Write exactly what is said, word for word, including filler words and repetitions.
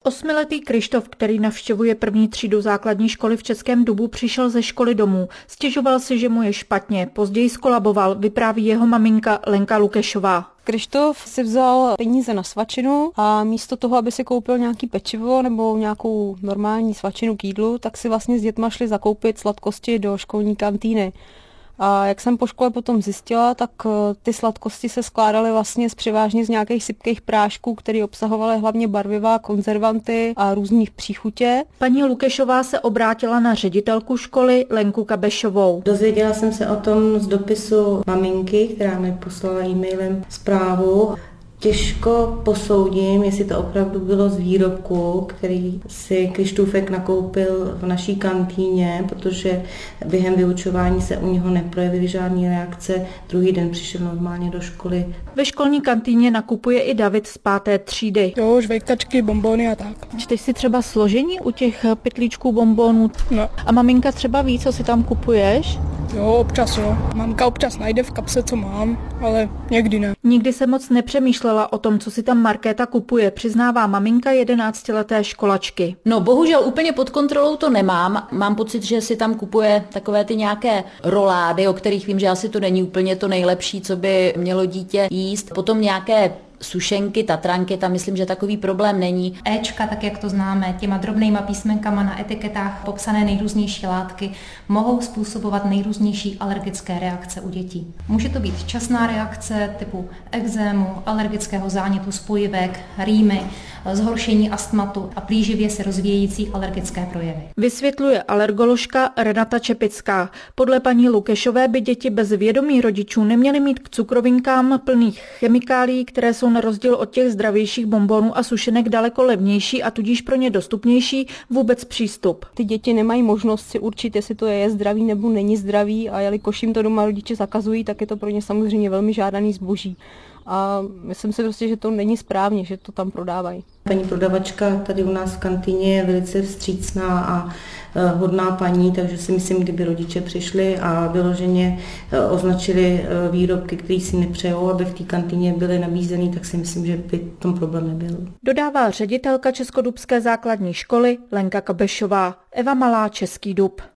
Osmiletý Krištof, který navštěvuje první třídu základní školy v Českém Dubu, přišel ze školy domů. Stěžoval si, že mu je špatně. Později skolaboval, vypráví jeho maminka Lenka Lukešová. Krištof si vzal peníze na svačinu a místo toho, aby si koupil nějaký pečivo nebo nějakou normální svačinu k jídlu, tak si vlastně s dětma šli zakoupit sladkosti do školní kantýny. A jak jsem po škole potom zjistila, tak ty sladkosti se skládaly vlastně z převážně z nějakých sypkých prášků, které obsahovaly hlavně barviva, konzervanty a různých příchutě. Paní Lukešová se obrátila na ředitelku školy Lenku Kabešovou. Dozvěděla jsem se o tom z dopisu maminky, která mi poslala e-mailem zprávu. Těžko posoudím, jestli to opravdu bylo z výrobku, který si Krištůfek nakoupil v naší kantýně, protože během vyučování se u něho neprojevily žádné reakce. Druhý den přišel normálně do školy. Ve školní kantýně nakupuje i David z páté třídy. Jo, žvejkačky, bonbony a tak. Čteš si třeba složení u těch pytlíčků bonbonů? No. A maminka třeba ví, co si tam kupuješ? Jo, občas jo. Mamka občas najde v kapse, co mám, ale někdy ne. Nikdy se moc nepřemýšlela o tom, co si tam Markéta kupuje, přiznává maminka jedenáctileté školačky. No bohužel úplně pod kontrolou to nemám. Mám pocit, že si tam kupuje takové ty nějaké rolády, o kterých vím, že asi to není úplně to nejlepší, co by mělo dítě jíst. Potom nějaké sušenky, tatranky, tam myslím, že takový problém není. Éčka, tak jak to známe, těma drobnýma písmenkama na etiketách popsané nejrůznější látky, mohou způsobovat nejrůznější alergické reakce u dětí. Může to být časná reakce typu ekzému, alergického zánětu spojivek, rýmy, zhoršení astmatu a plíživě se rozvíjející alergické projevy. Vysvětluje alergoložka Renata Čepická. Podle paní Lukešové by děti bez vědomí rodičů neměly mít k cukrovinkám plných chemikálií, které jsou na rozdíl od těch zdravějších bonbonů a sušenek daleko levnější a tudíž pro ně dostupnější vůbec přístup. Ty děti nemají možnost si určit, jestli to je zdravý nebo není zdravý, a jelikož jim to doma rodiče zakazují, tak je to pro ně samozřejmě velmi žádaný zboží. A myslím si prostě, že to není správně, že to tam prodávají. Paní prodavačka tady u nás v kantýně je velice vstřícná a hodná paní, takže si myslím, kdyby rodiče přišli a vyloženě označili výrobky, které si nepřejou, aby v té kantýně byly nabízeny, tak si myslím, že by tom problém nebyl. Dodává ředitelka Českodubské základní školy Lenka Kabešová. Eva Malá, Český Dub.